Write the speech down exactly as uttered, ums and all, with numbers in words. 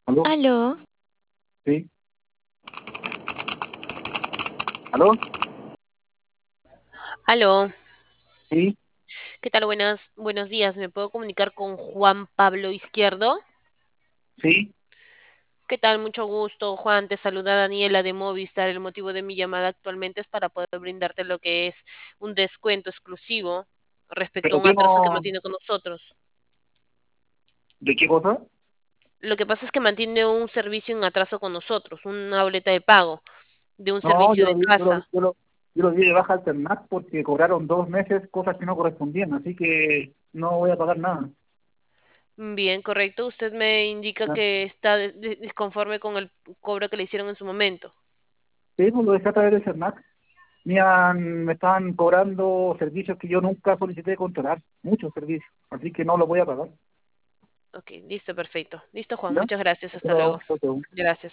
¿Aló? Aló, Sí. ¿Aló? aló, Sí, ¿qué tal? Buenas, buenos días. ¿Me puedo comunicar con Juan Pablo Izquierdo? sí. ¿Qué tal? Mucho gusto, Juan. Te saluda Daniela de Movistar. El motivo de mi llamada actualmente es para poder brindarte lo que es un descuento exclusivo respecto a Pero un que atraso que no. mantiene con nosotros. ¿De qué cosa? Lo que pasa es que mantiene un servicio en atraso con nosotros, una boleta de pago de un No, servicio yo de lo di, yo lo, casa. yo lo, yo lo di de baja al Ternac porque cobraron dos meses cosas que no correspondían, así que no voy a pagar nada. Bien, correcto. Usted me indica ¿Ya? que está de- de- disconforme con el cobro que le hicieron en su momento. Sí, pues lo dejé a través del Ternac. Me, han- me estaban cobrando servicios que yo nunca solicité controlar, muchos servicios, así que no los voy a pagar. Ok, listo, perfecto. Listo, Juan. ¿Ya? Muchas gracias. Hasta Pero, luego. pero Gracias.